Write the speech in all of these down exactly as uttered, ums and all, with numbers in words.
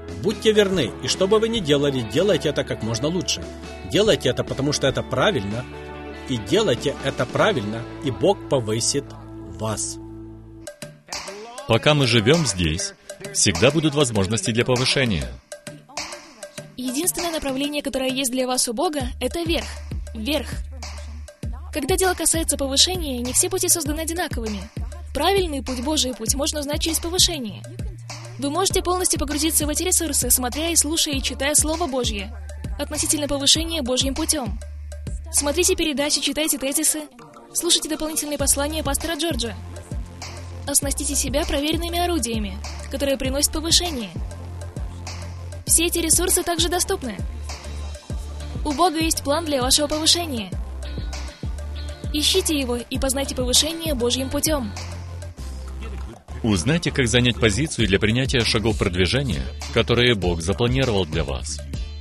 Будьте верны, и что бы вы ни делали, делайте это как можно лучше. Делайте это, потому что это правильно, и делайте это правильно, и Бог повысит вас. Пока мы живем здесь, всегда будут возможности для повышения. Единственное направление, которое есть для вас у Бога, это вверх. Вверх. Когда дело касается повышения, не все пути созданы одинаковыми. Правильный путь, Божий путь, можно узнать через повышение. Вы можете полностью погрузиться в эти ресурсы, смотря и слушая и читая Слово Божье относительно повышения Божьим путем. Смотрите передачи, читайте тезисы, слушайте дополнительные послания пастора Джорджа. Оснастите себя проверенными орудиями, которые приносят повышение. Все эти ресурсы также доступны. У Бога есть план для вашего повышения. Ищите его и познайте повышение Божьим путем. Узнайте, как занять позицию для принятия шагов продвижения, которые Бог запланировал для вас.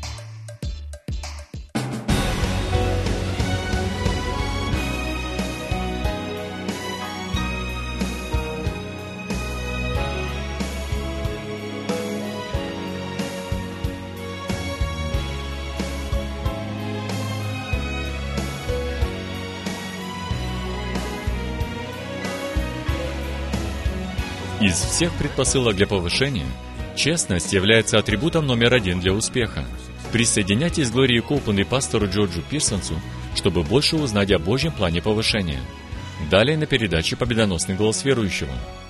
Из всех предпосылок для повышения, честность является атрибутом номер один для успеха. Присоединяйтесь к Глории Коупленд и пастору Джорджу Пирсонсу, чтобы больше узнать о Божьем плане повышения. Далее на передаче «Победоносный голос верующего».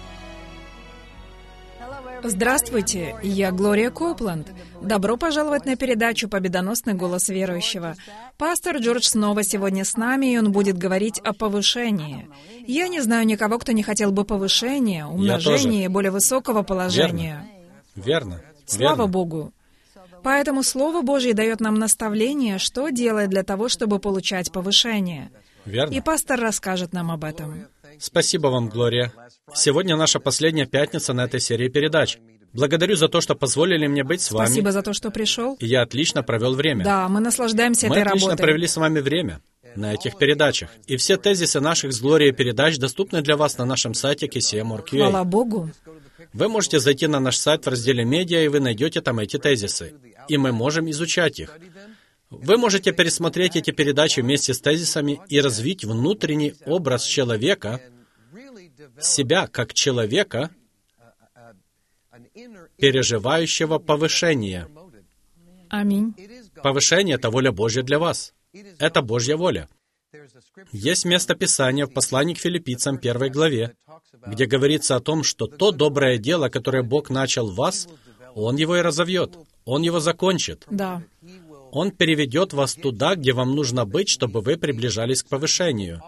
Здравствуйте, я Глория Коупленд. Добро пожаловать на передачу «Победоносный голос верующего». Пастор Джордж снова сегодня с нами, и он будет говорить о повышении. Я не знаю никого, кто не хотел бы повышения, умножения, более высокого положения. Верно. Верно. Слава Верно. Богу. Поэтому Слово Божье дает нам наставление, что делать для того, чтобы получать повышение. Верно. И пастор расскажет нам об этом. Спасибо вам, Глория. Сегодня наша последняя пятница на этой серии передач. Благодарю за то, что позволили мне быть с вами. Спасибо за то, что пришел. И я отлично провел время. Да, мы наслаждаемся мы этой отлично работой. провели с вами время на этих передачах. И все тезисы наших с Глорией передач доступны для вас на нашем сайте кей си эм точка орг точка ю эй. Хвала Богу. Вы можете зайти на наш сайт в разделе «Медиа», и вы найдете там эти тезисы. И мы можем изучать их. Вы можете пересмотреть эти передачи вместе с тезисами и развить внутренний образ человека, себя как человека, переживающего повышение. Аминь. Повышение — это воля Божья для вас. Это Божья воля. Есть место Писания в послании к Филиппийцам, первой главе, где говорится о том, что то доброе дело, которое Бог начал в вас, Он его и разовьет, Он его закончит. Да. Он переведет вас туда, где вам нужно быть, чтобы вы приближались к повышению.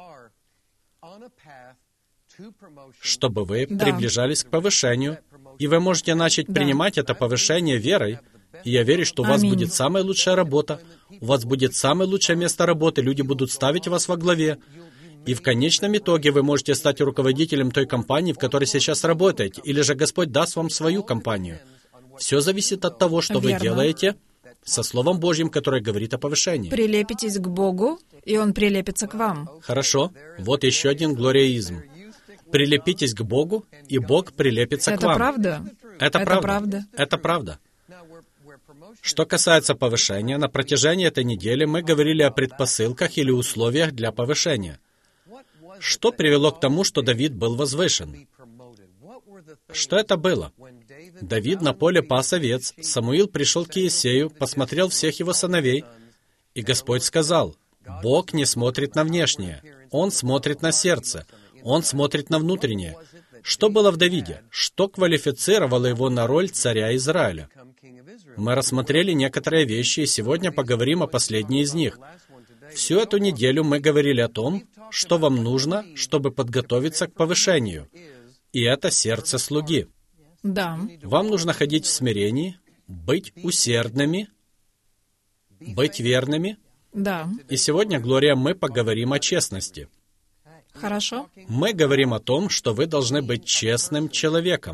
Чтобы вы Да. приближались к повышению. И вы можете начать Да. принимать это повышение верой. И я верю, что у вас Аминь. будет самая лучшая работа, у вас будет самое лучшее место работы, люди будут ставить вас во главе. И в конечном итоге вы можете стать руководителем той компании, в которой сейчас работаете, или же Господь даст вам свою компанию. Все зависит от того, что Верно. вы делаете со Словом Божьим, которое говорит о повышении. Прилепитесь к Богу, и Он прилепится к вам. Хорошо. Вот еще один глориаизм. Прилепитесь к Богу, и Бог прилепится Это к вам. правда? Это Это правда. правда. Это правда. Что касается повышения, на протяжении этой недели мы говорили о предпосылках или условиях для повышения. Что привело к тому, что Давид был возвышен? Что это было? Давид на поле пас овец, Самуил пришел к Иессею, посмотрел всех его сыновей, и Господь сказал: «Бог не смотрит на внешнее, Он смотрит на сердце, Он смотрит на внутреннее». Что было в Давиде? Что квалифицировало его на роль царя Израиля? Мы рассмотрели некоторые вещи, и сегодня поговорим о последней из них. Всю эту неделю мы говорили о том, что вам нужно, чтобы подготовиться к повышению. И это сердце слуги. Да. Вам нужно ходить в смирении, быть усердными, быть верными. Да. И сегодня, Глория, мы поговорим о честности. Хорошо. Мы говорим о том, что вы должны быть честным человеком.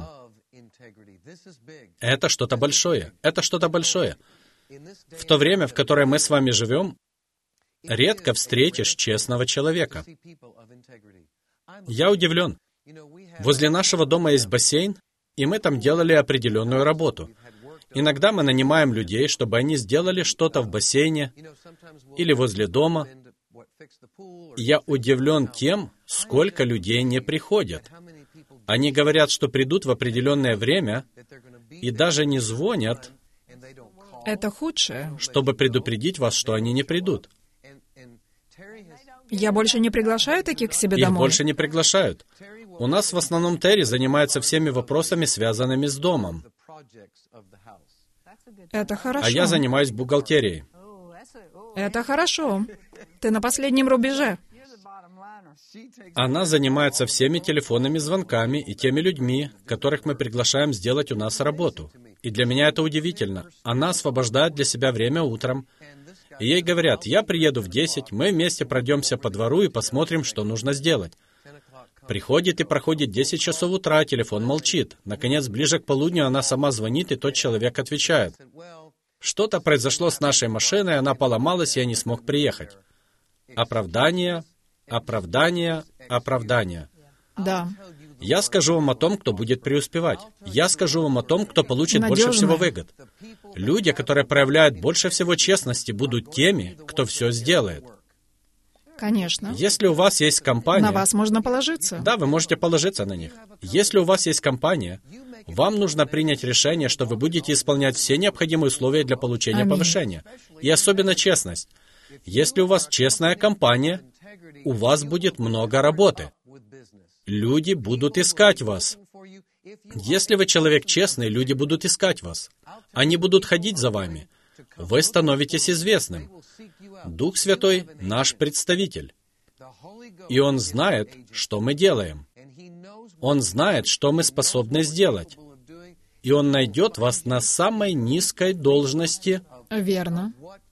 Это что-то большое. Это что-то большое. В то время, в которое мы с вами живем, редко встретишь честного человека. Я удивлен. Возле нашего дома есть бассейн, и мы там делали определенную работу. Иногда мы нанимаем людей, чтобы они сделали что-то в бассейне или возле дома. Я удивлен тем, сколько людей не приходят. Они говорят, что придут в определенное время, и даже не звонят, Это худшее. чтобы предупредить вас, что они не придут. Я больше не приглашаю таких к себе Их домой. больше не приглашают. У нас в основном Терри занимается всеми вопросами, связанными с домом, Это хорошо. а я занимаюсь бухгалтерией. Это хорошо. Ты на последнем рубеже. Она занимается всеми телефонными звонками и теми людьми, которых мы приглашаем сделать у нас работу. И для меня это удивительно. Она освобождает для себя время утром. И ей говорят, я приеду в десять, мы вместе пройдемся по двору и посмотрим, что нужно сделать. Приходит и проходит десять часов утра, телефон молчит. Наконец, ближе к полудню она сама звонит, и тот человек отвечает. Что-то произошло с нашей машиной, она поломалась, я не смог приехать. Оправдание, оправдание, оправдание. Да. Я скажу вам о том, кто будет преуспевать. Я скажу вам о том, кто получит больше Надежно. всего выгод. Люди, которые проявляют больше всего честности, будут теми, кто все сделает. Конечно. Если у вас есть компания... На вас можно положиться. Да, вы можете положиться на них. Если у вас есть компания, вам нужно принять решение, что вы будете исполнять все необходимые условия для получения Аминь. повышения. И особенно честность. Если у вас честная компания, у вас будет много работы. Люди будут искать вас. Если вы человек честный, люди будут искать вас. Они будут ходить за вами. Вы становитесь известным. Дух Святой — наш представитель. И Он знает, что мы делаем. Он знает, что мы способны сделать. И Он найдет вас на самой низкой должности Верно.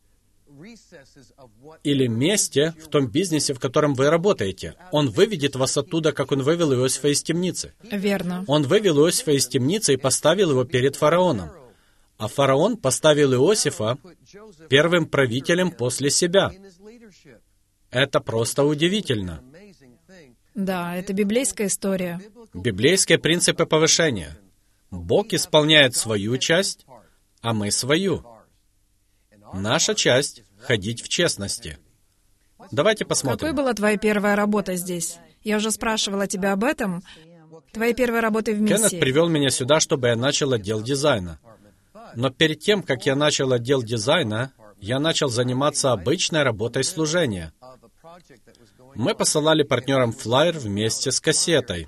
или месте в том бизнесе, в котором вы работаете. Он выведет вас оттуда, как Он вывел Иосифа из темницы. Верно. Он вывел Иосифа из темницы и поставил его перед фараоном. А фараон поставил Иосифа первым правителем после себя. Это просто удивительно. Да, это библейская история. Библейские принципы повышения. Бог исполняет свою часть, а мы свою. Наша часть — ходить в честности. Давайте посмотрим. Какой была твоя первая работа здесь? Я уже спрашивала тебя об этом. Твоей первой работы в Кеннет миссии. привел меня сюда, чтобы я начал отдел дизайна. Но перед тем, как я начал отдел дизайна, я начал заниматься обычной работой служения. Мы посылали партнерам флаер вместе с кассетой.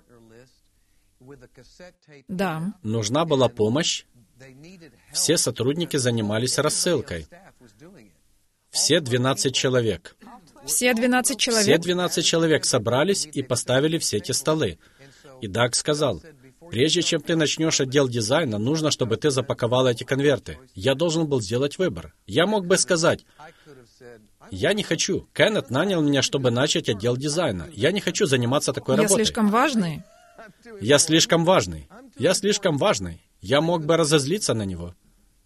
Да. Нужна была помощь. Все сотрудники занимались рассылкой. Все двенадцать человек. Все двенадцать Все человек? двенадцать человек собрались и поставили все эти столы. И Даг сказал, прежде чем ты начнешь отдел дизайна, нужно, чтобы ты запаковал эти конверты. Я должен был сделать выбор. Я мог бы сказать, я не хочу. Кеннет нанял меня, чтобы начать отдел дизайна. Я не хочу заниматься такой Я работой. слишком важный? Я слишком важный. Я слишком важный. Я мог бы разозлиться на него.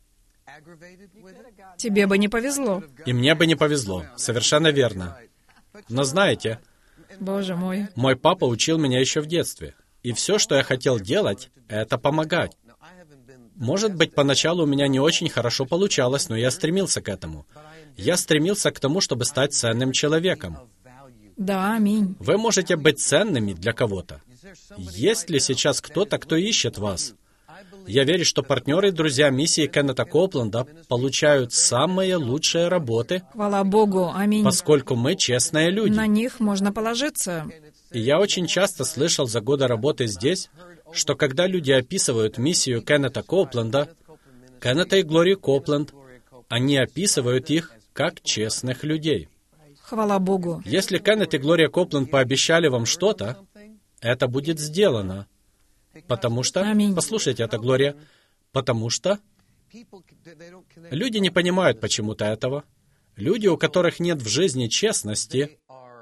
Тебе бы не повезло. И мне бы не повезло. Совершенно верно. Но знаете, Боже мой. мой папа учил меня еще в детстве. И все, что я хотел делать, это помогать. Может быть, поначалу у меня не очень хорошо получалось, но я стремился к этому. Я стремился к тому, чтобы стать ценным человеком. Да, аминь. Вы можете быть ценными для кого-то. Есть ли сейчас кто-то, кто ищет вас? Я верю, что партнеры и друзья миссии Кеннета Копленда получают самые лучшие работы, Хвала Богу, аминь. поскольку мы честные люди. На них можно положиться. И я очень часто слышал за годы работы здесь, что когда люди описывают миссию Кеннета Копленда, Кеннета и Глории Копленд, они описывают их как честных людей. Хвала Богу. Если Кеннет и Глория Копленд пообещали вам что-то, это будет сделано. Потому что... Аминь. Послушайте это, Глория. Потому что люди не понимают почему-то этого. Люди, у которых нет в жизни честности,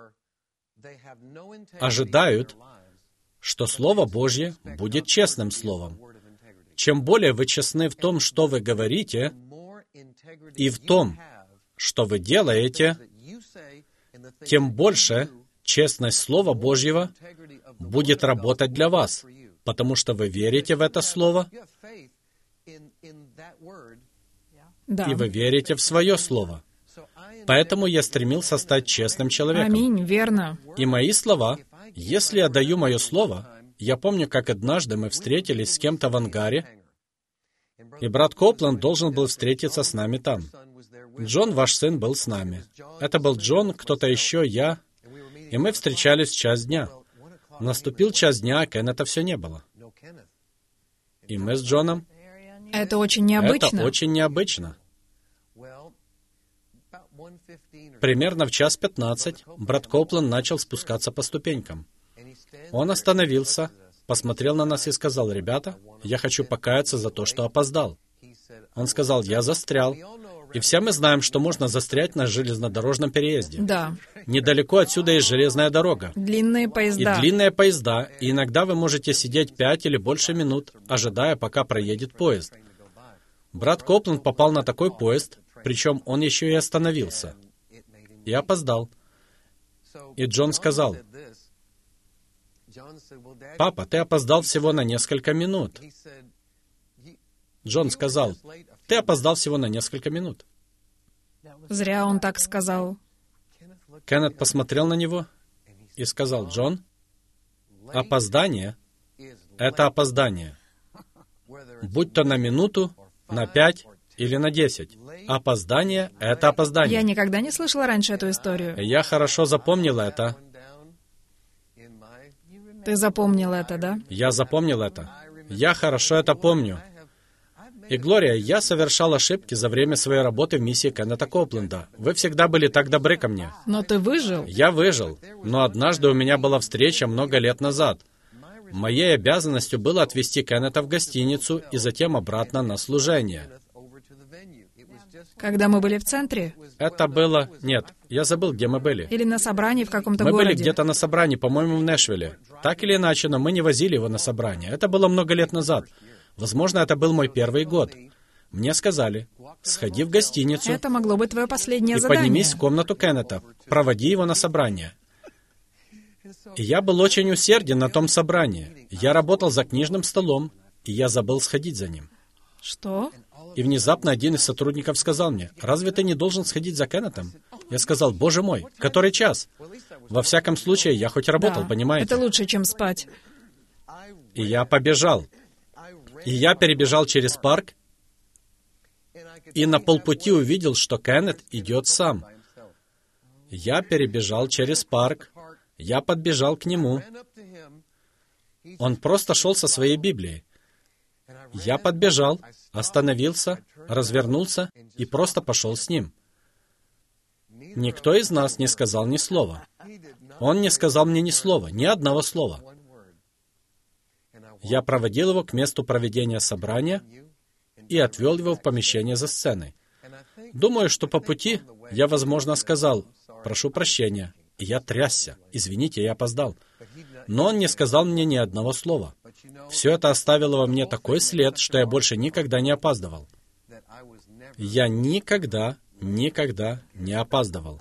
ожидают, что Слово Божье будет честным Словом. Чем более вы честны в том, что вы говорите, и в том, что вы делаете, тем больше честность Слова Божьего будет работать для вас, потому что вы верите в это Слово, Да. И вы верите в свое слово. Поэтому я стремился стать честным человеком. Аминь, верно. И мои слова, если я даю мое слово, я помню, как однажды мы встретились с кем-то в ангаре, и брат Копланд должен был встретиться с нами там. Джон, ваш сын, был с нами. Это был Джон, кто-то еще, я, и мы встречались в час дня. Наступил час дня, а Кеннета все не было. И мы с Джоном... Это очень необычно. Это очень необычно. Примерно в час пятнадцать брат Копланд начал спускаться по ступенькам. Он остановился, посмотрел на нас и сказал: «Ребята, я хочу покаяться за то, что опоздал». Он сказал: «Я застрял». И все мы знаем, что можно застрять на железнодорожном переезде. Да. Недалеко отсюда есть железная дорога. Длинные поезда. И длинные поезда, и иногда вы можете сидеть пять или больше минут, ожидая, пока проедет поезд. Брат Копланд попал на такой поезд, причем он еще и остановился. И опоздал. И Джон сказал: «Папа, ты опоздал всего на несколько минут». Джон сказал: «Ты опоздал всего на несколько минут». Зря он так сказал. Кеннет посмотрел на него и сказал: «Джон, опоздание — это опоздание. Будь то на минуту, на пять или на десять. Опоздание — это опоздание». Я никогда не слышала раньше эту историю. Я хорошо запомнил это. Ты запомнил это, да? Я запомнил это. Я хорошо это помню. И, Глория, я совершал ошибки за время своей работы в миссии Кеннета Копленда. Вы всегда были так добры ко мне. Но ты выжил. Я выжил, но однажды у меня была встреча много лет назад. Моей обязанностью было отвезти Кеннета в гостиницу и затем обратно на служение. Когда мы были в центре? Это было... Нет, я забыл, где мы были. Или на собрании в каком-то Мы городе? были где-то на собрании, по-моему, в Нэшвилле. Так или иначе, но мы не возили его на собрание. Это было много лет назад. Возможно, это был мой первый год. Мне сказали: сходи в гостиницу Это могло быть твое последнее и задание. поднимись в комнату Кеннета. Проводи его на собрание. И я был очень усерден на том собрании. Я работал за книжным столом, и я забыл сходить за ним. Что? И внезапно один из сотрудников сказал мне: «Разве ты не должен сходить за Кеннетом?» Я сказал: «Боже мой, который час?» Во всяком случае, я хоть работал, Да. понимаете? Это лучше, чем спать. И я побежал. И я перебежал через парк, и на полпути увидел, что Кеннет идет сам. Я перебежал через парк, я подбежал к нему. Он просто шел со своей Библией. Я подбежал, остановился, развернулся и просто пошел с ним. Никто из нас не сказал ни слова. Он не сказал мне ни слова, ни одного слова. Я проводил его к месту проведения собрания и отвел его в помещение за сценой. Думаю, что по пути я, возможно, сказал: «Прошу прощения». И я трясся. «Извините, я опоздал». Но он не сказал мне ни одного слова. Все это оставило во мне такой след, что я больше никогда не опаздывал. Я никогда, никогда не опаздывал.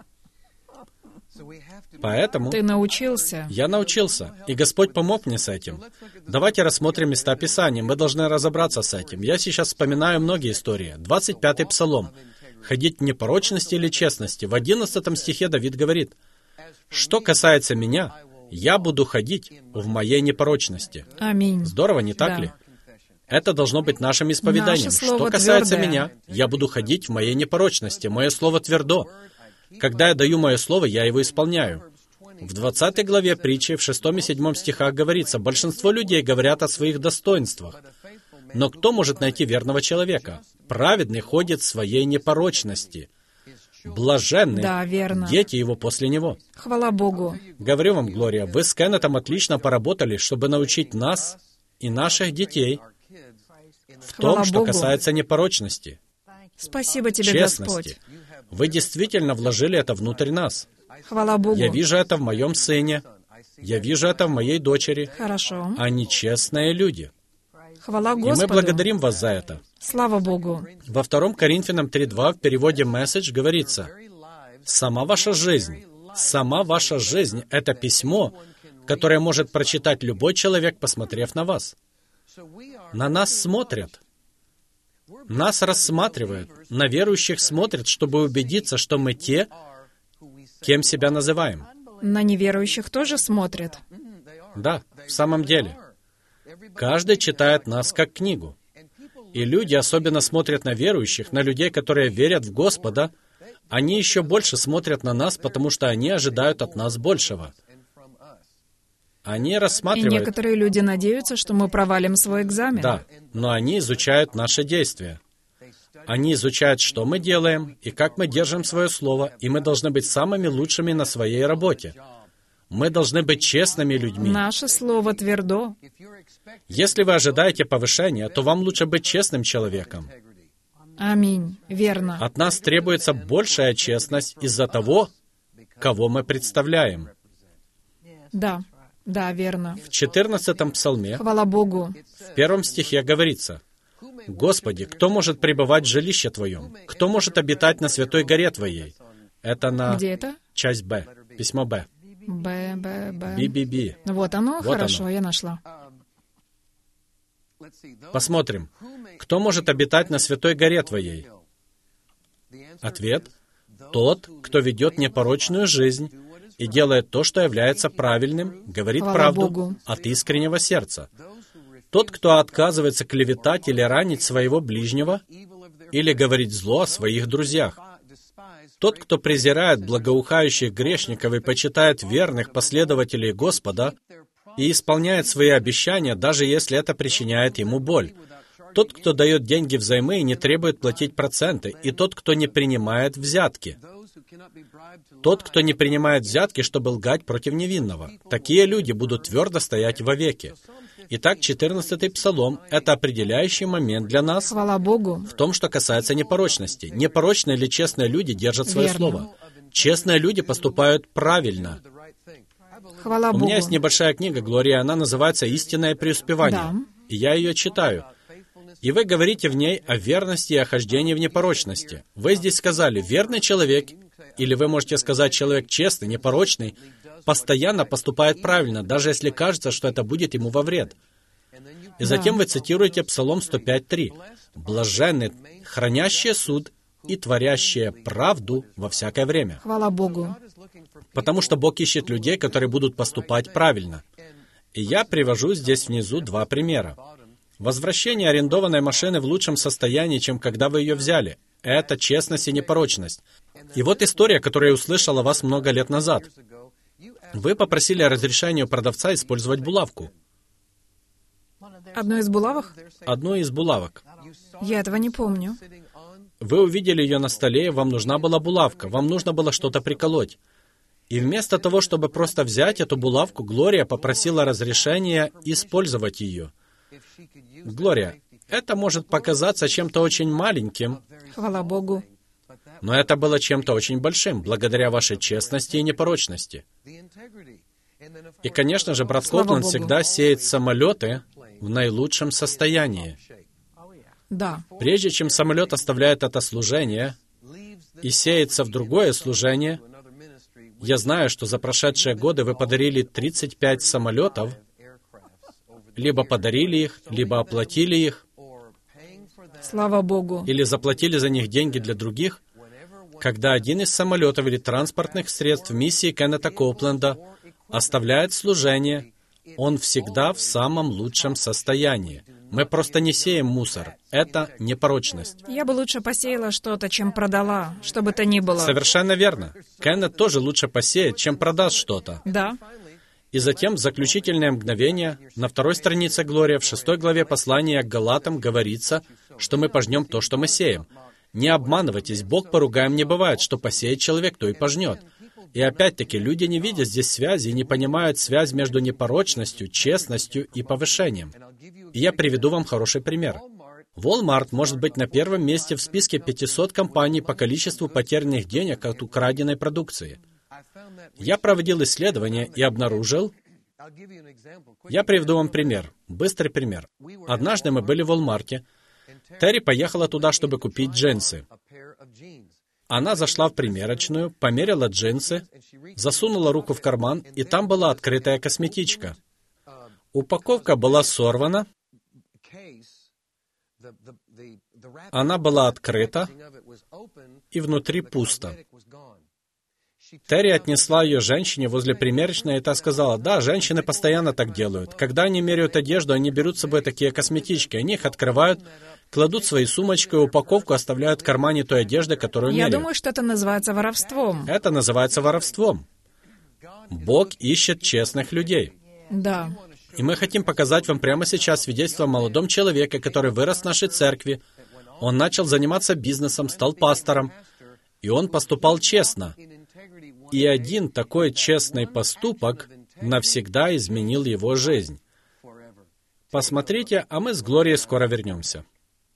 Поэтому Ты научился. я научился, и Господь помог мне с этим. Давайте рассмотрим места Писания, мы должны разобраться с этим. Я сейчас вспоминаю многие истории. двадцать пятый Псалом. «Ходить в непорочности или честности». В одиннадцатом стихе Давид говорит: «Что касается меня, я буду ходить в моей непорочности». Аминь. Здорово, не так Да. ли? Это должно быть нашим исповеданием. Наше слово Что касается твердое. меня, я буду ходить в моей непорочности. Мое слово твердо. Когда я даю мое слово, я его исполняю. В двадцатой главе притчи, в шестом и седьмом стихах говорится: «Большинство людей говорят о своих достоинствах. Но кто может найти верного человека? Праведный ходит в своей непорочности. Блаженны Да, верно. дети его после него». Хвала Богу. Говорю вам, Глория, вы с Кеннетом отлично поработали, чтобы научить нас и наших детей в том, Хвала что Богу. касается непорочности, Спасибо тебе, Господь. честности. Вы действительно вложили это внутрь нас. Хвала Богу. Я вижу это в моем сыне, я вижу это в моей дочери. Хорошо. Они честные люди. Хвала И мы Господу. благодарим вас за это. Слава Богу. Во втором Коринфянам три два в переводе «Месседж» говорится: «Сама ваша жизнь, сама ваша жизнь — это письмо, которое может прочитать любой человек, посмотрев на вас». На нас смотрят. Нас рассматривают, на верующих смотрят, чтобы убедиться, что мы те, кем себя называем. На неверующих тоже смотрят. Да, в самом деле. Каждый читает нас как книгу. И люди особенно смотрят на верующих, на людей, которые верят в Господа. Они еще больше смотрят на нас, потому что они ожидают от нас большего. Они И рассматривают... некоторые люди надеются, что мы провалим свой экзамен. Да, но они изучают наши действия. Они изучают, что мы делаем, и как мы держим свое слово, и мы должны быть самыми лучшими на своей работе. Мы должны быть честными людьми. Наше слово твердо. Если вы ожидаете повышения, то вам лучше быть честным человеком. Аминь. Верно. От нас требуется большая честность из-за того, кого мы представляем. Да. Да, верно. В четырнадцатом псалме, Хвала Богу. в первом стихе говорится: «Господи, кто может пребывать в жилище Твоем? Кто может обитать на святой горе Твоей?» Это на Где это? часть Б, письмо Б. Б, Б, Б. Би-би-би. Вот оно, Вот хорошо, оно. я нашла. Посмотрим. Кто может обитать на святой горе Твоей? Ответ: тот, кто ведет непорочную жизнь и делает то, что является правильным, говорит Хвала правду Богу. от искреннего сердца. Тот, кто отказывается клеветать или ранить своего ближнего, или говорить зло о своих друзьях. Тот, кто презирает благоухающих грешников и почитает верных последователей Господа и исполняет свои обещания, даже если это причиняет ему боль. Тот, кто дает деньги взаймы и не требует платить проценты, и тот, кто не принимает взятки. Тот, кто не принимает взятки, чтобы лгать против невинного. Такие люди будут твердо стоять вовеки. Итак, четырнадцатый псалом — это определяющий момент для нас Хвала Богу. в том, что касается непорочности. Непорочные или честные люди держат свое Верно. слово. Честные люди поступают правильно. Хвала У Богу. меня есть небольшая книга, Глория, она называется «Истинное преуспевание». Да. И я ее читаю. И вы говорите в ней о верности и о хождении в непорочности. Вы здесь сказали «верный человек», или вы можете сказать «человек честный, непорочный», постоянно поступает правильно, даже если кажется, что это будет ему во вред. И затем вы цитируете Псалом сто пять три. «Блаженны, хранящие суд и творящие правду во всякое время». Хвала Богу. Потому что Бог ищет людей, которые будут поступать правильно. И я привожу здесь внизу два примера. Возвращение арендованной машины в лучшем состоянии, чем когда вы ее взяли. Это честность и непорочность. И вот история, которую я услышал о вас много лет назад. Вы попросили разрешения у продавца использовать булавку. Одну из булавок? Одну из булавок. Я этого не помню. Вы увидели ее на столе, и вам нужна была булавка, вам нужно было что-то приколоть. И вместо того, чтобы просто взять эту булавку, Глория попросила разрешения использовать ее. Глория, это может показаться чем-то очень маленьким, Хвала Богу. но это было чем-то очень большим, благодаря вашей честности и непорочности. И, конечно же, брат Слава Копланд Богу. всегда сеет самолеты в наилучшем состоянии. Да. Прежде чем самолет оставляет это служение и сеется в другое служение, я знаю, что за прошедшие годы вы подарили тридцать пять самолетов, либо подарили их, либо оплатили их, Слава Богу. или заплатили за них деньги для других, когда один из самолетов или транспортных средств миссии Кеннета Копленда оставляет служение, он всегда в самом лучшем состоянии. Мы просто не сеем мусор. Это непорочность. Я бы лучше посеяла что-то, чем продала, что бы то ни было. Совершенно верно. Кеннет тоже лучше посеет, чем продаст что-то. Да. И затем, в заключительное мгновение, на второй странице Глория, в шестой главе послания к Галатам говорится, что мы пожнем то, что мы сеем. Не обманывайтесь, Бог поругаем не бывает, что посеет человек, то и пожнет. И опять-таки, люди не видят здесь связи и не понимают связь между непорочностью, честностью и повышением. И я приведу вам хороший пример. Walmart может быть на первом месте в списке пятисот компаний по количеству потерянных денег от украденной продукции. Я проводил исследование и обнаружил... Я приведу вам пример, быстрый пример. Однажды мы были в Walmart. Терри поехала туда, чтобы купить джинсы. Она зашла в примерочную, померила джинсы, засунула руку в карман, и там была открытая косметичка. Упаковка была сорвана, Она была открыта, и внутри пусто. Терри отнесла ее женщине возле примерочной, и та сказала: «Да, женщины постоянно так делают. Когда они меряют одежду, они берут с собой такие косметички, они их открывают, кладут свои сумочки, упаковку оставляют в кармане той одежды, которую Я меряют». думаю, что это называется воровством. Это называется воровством. Бог ищет честных людей. Да. И мы хотим показать вам прямо сейчас свидетельство о молодом человеке, который вырос в нашей церкви. Он начал заниматься бизнесом, стал пастором, и он поступал честно. И один такой честный поступок навсегда изменил его жизнь. Посмотрите, а мы с Глорией скоро вернемся.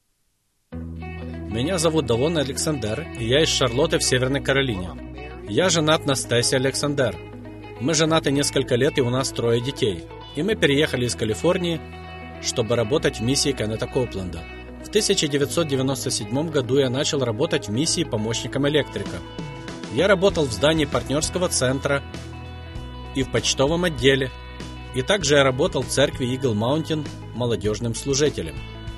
Меня зовут Давон Александр, и я из Шарлотты в Северной Каролине. Я женат на Стесси Александр. Мы женаты несколько лет, и у нас трое детей. И мы переехали из Калифорнии, чтобы работать в миссии Кеннета Копленда. В тысяча девятьсот девяносто седьмом году я начал работать в миссии помощником электрика. Я работал в здании партнерского центра и в почтовом отделе. И также я работал в церкви Eagle Mountain молодежным служителем.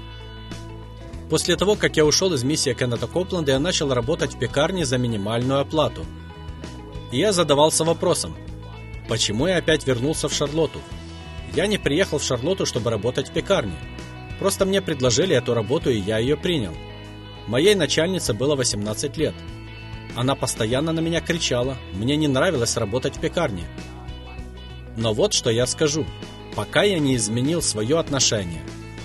После того, как я ушел из миссии Кеннета Копленда, я начал работать в пекарне за минимальную оплату. И я задавался вопросом, почему я опять вернулся в Шарлотту? Я не приехал в Шарлотту, чтобы работать в пекарне. Просто мне предложили эту работу, и я ее принял. Моей начальнице было восемнадцать лет. Она постоянно на меня кричала, мне не нравилось работать в пекарне. Но вот что я скажу, пока я не изменил свое отношение.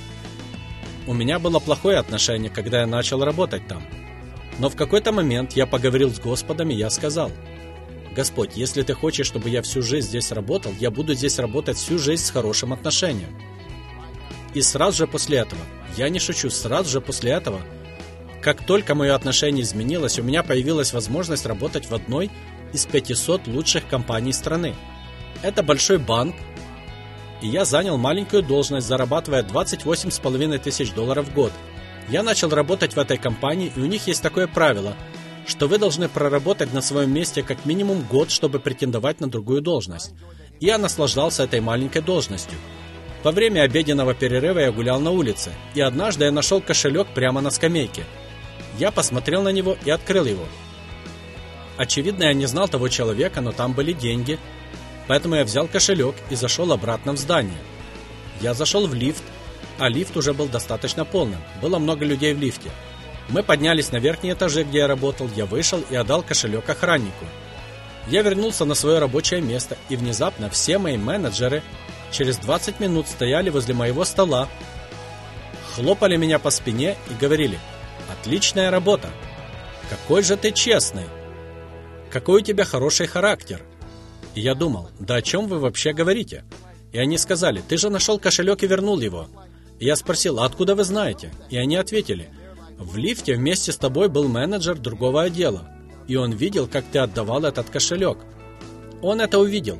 У меня было плохое отношение, когда я начал работать там. Но в какой-то момент я поговорил с Господом, и я сказал: «Господь, если Ты хочешь, чтобы я всю жизнь здесь работал, я буду здесь работать всю жизнь с хорошим отношением». И сразу же после этого, я не шучу, сразу же после этого, как только мое отношение изменилось, у меня появилась возможность работать в одной из пятисот лучших компаний страны. Это большой банк, и я занял маленькую должность, зарабатывая двадцать восемь с половиной тысяч долларов в год. Я начал работать в этой компании, и у них есть такое правило, что вы должны проработать на своем месте как минимум год, чтобы претендовать на другую должность. И я наслаждался этой маленькой должностью. Во время обеденного перерыва я гулял на улице, и однажды я нашел кошелек прямо на скамейке. Я посмотрел на него и открыл его. Очевидно, я не знал того человека, но там были деньги, поэтому я взял кошелек и зашел обратно в здание. Я зашел в лифт, а лифт уже был достаточно полным. Было много людей в лифте. Мы поднялись на верхние этажи, где я работал, я вышел и отдал кошелек охраннику. Я вернулся на свое рабочее место, и внезапно все мои менеджеры через двадцать минут стояли возле моего стола, хлопали меня по спине и говорили: «Отличная работа! Какой же ты честный! Какой у тебя хороший характер!» И я думал: «Да о чем вы вообще говорите?» И они сказали: «Ты же нашел кошелек и вернул его». И я спросил: «А откуда вы знаете?» И они ответили: «В лифте вместе с тобой был менеджер другого отдела, и он видел, как ты отдавал этот кошелек. Он это увидел.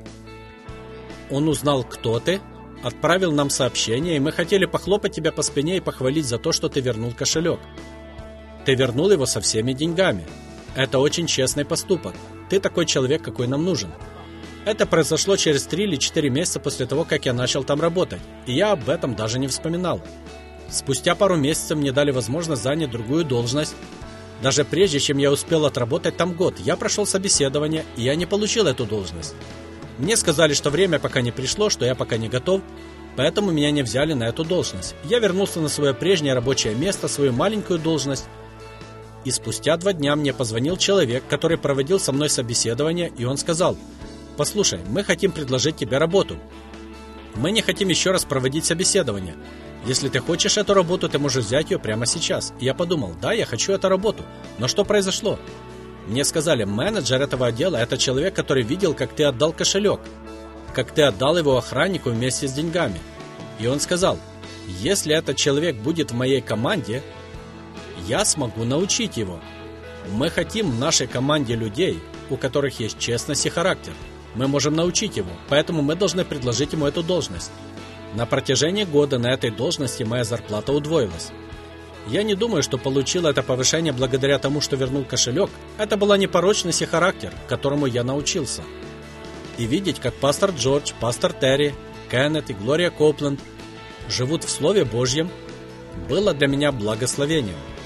Он узнал, кто ты, отправил нам сообщение, и мы хотели похлопать тебя по спине и похвалить за то, что ты вернул кошелек. Ты вернул его со всеми деньгами. Это очень честный поступок. Ты такой человек, какой нам нужен». Это произошло через три или четыре месяца после того, как я начал там работать, и я об этом даже не вспоминал. Спустя пару месяцев мне дали возможность занять другую должность. Даже прежде, чем я успел отработать там год, я прошел собеседование, и я не получил эту должность. Мне сказали, что время пока не пришло, что я пока не готов, поэтому меня не взяли на эту должность. Я вернулся на свое прежнее рабочее место, свою маленькую должность, и спустя два дня мне позвонил человек, который проводил со мной собеседование, и он сказал: «Послушай, мы хотим предложить тебе работу. Мы не хотим еще раз проводить собеседование. Если ты хочешь эту работу, ты можешь взять ее прямо сейчас». И я подумал: да, я хочу эту работу. Но что произошло? Мне сказали: менеджер этого отдела – это человек, который видел, как ты отдал кошелек, как ты отдал его охраннику вместе с деньгами. И он сказал: если этот человек будет в моей команде, я смогу научить его. Мы хотим в нашей команде людей, у которых есть честность и характер. Мы можем научить его, поэтому мы должны предложить ему эту должность. На протяжении года на этой должности моя зарплата удвоилась. Я не думаю, что получил это повышение благодаря тому, что вернул кошелек. Это была непорочность и характер, которому я научился. И видеть, как пастор Джордж, пастор Терри, Кеннет и Глория Копленд живут в Слове Божьем, было для меня благословением.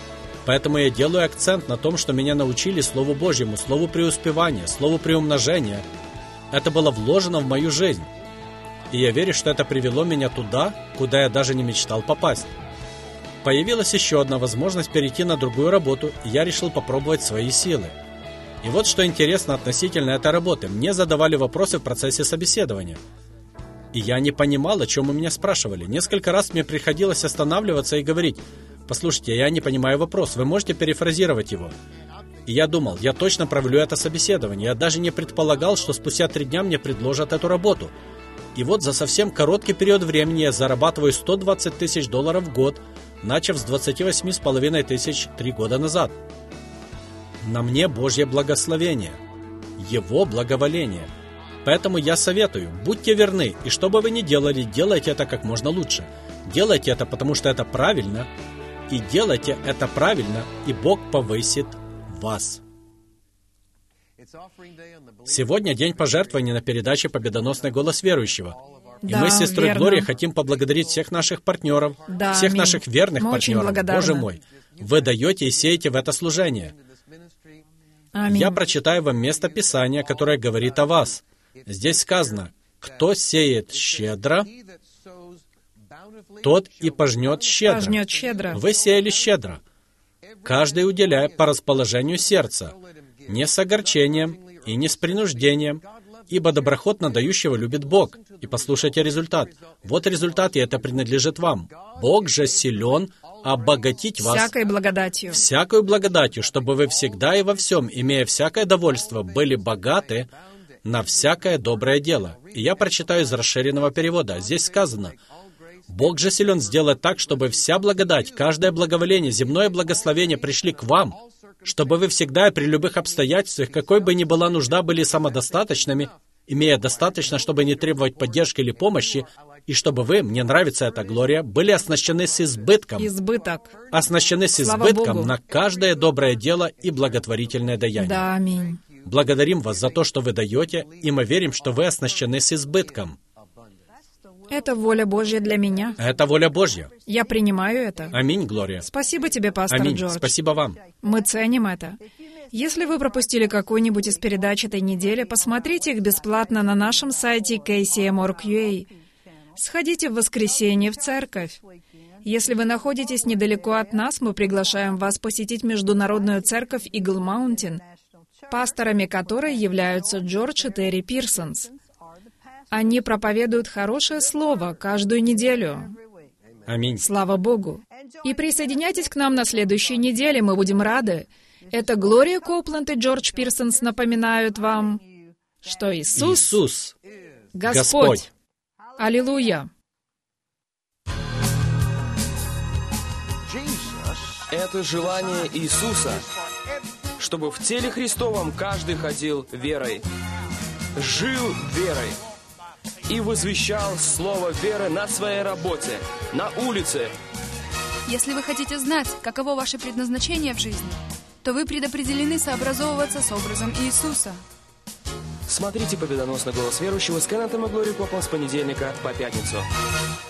Поэтому я делаю акцент на том, что меня научили Слову Божьему, Слову преуспевания, Слову приумножения. Это было вложено в мою жизнь. И я верю, что это привело меня туда, куда я даже не мечтал попасть. Появилась еще одна возможность перейти на другую работу, и я решил попробовать свои силы. И вот что интересно относительно этой работы. Мне задавали вопросы в процессе собеседования. И я не понимал, о чем у меня спрашивали. Несколько раз мне приходилось останавливаться и говорить: «Послушайте, я не понимаю вопрос, вы можете перефразировать его?» И я думал, я точно провалю это собеседование. Я даже не предполагал, что спустя три дня мне предложат эту работу. И вот за совсем короткий период времени я зарабатываю сто двадцать тысяч долларов в год, начав с двадцати восьми с половиной тысяч три года назад. На мне Божье благословение, Его благоволение. Поэтому я советую, будьте верны, и что бы вы ни делали, делайте это как можно лучше. Делайте это, потому что это правильно, и делайте это правильно, и Бог повысит вас. Сегодня день пожертвований на передаче «Победоносный голос верующего». И да, мы с сестрой верно. Глорией хотим поблагодарить всех наших партнеров, Да, всех аминь. наших верных Мы очень партнеров. благодарны. Боже мой, вы даете и сеете в это служение. Аминь. Я прочитаю вам место Писания, которое говорит о вас. Здесь сказано: «Кто сеет щедро, тот и пожнет щедро». Пожнет щедро. Вы сеяли щедро. Каждый уделяя по расположению сердца, не с огорчением и не с принуждением, ибо доброхотно дающего любит Бог. И послушайте результат. Вот результат, и это принадлежит вам. Бог же силен обогатить вас Всякой благодатью. всякою благодатью, чтобы вы всегда и во всем, имея всякое довольство, были богаты на всякое доброе дело. И я прочитаю из расширенного перевода. Здесь сказано: «Бог же силен сделать так, чтобы вся благодать, каждое благоволение, земное благословение пришли к вам, чтобы вы всегда и при любых обстоятельствах, какой бы ни была нужда, были самодостаточными, имея достаточно, чтобы не требовать поддержки или помощи, и чтобы вы, мне нравится эта Глория, были оснащены с избытком, Избыток. оснащены с Слава избытком Богу. на каждое доброе дело и благотворительное даяние». Да, аминь. Благодарим вас за то, что вы даете, и мы верим, что вы оснащены с избытком. Это воля Божья для меня. Это воля Божья. Я принимаю это. Аминь, Глория. Спасибо тебе, пастор Аминь. Джордж. Спасибо вам. Мы ценим это. Если вы пропустили какую-нибудь из передач этой недели, посмотрите их бесплатно на нашем сайте кей си эм точка орг точка ю а. Сходите в воскресенье в церковь. Если вы находитесь недалеко от нас, мы приглашаем вас посетить Международную церковь Eagle Mountain, пасторами которой являются Джордж и Терри Пирсонс. Они проповедуют хорошее слово каждую неделю. Аминь. Слава Богу. И присоединяйтесь к нам на следующей неделе, мы будем рады. Это Глория Копланд и Джордж Пирсонс напоминают вам, что Иисус, Иисус, Господь. Господь. Аллилуйя. Это желание Иисуса, чтобы в теле Христовом каждый ходил верой, жил верой и возвещал слово веры на своей работе, на улице. Если вы хотите знать, каково ваше предназначение в жизни, то вы предопределены сообразовываться с образом Иисуса. Смотрите «Победоносный голос верующего» с Кеннетом и Глорией Копланд с понедельника по пятницу.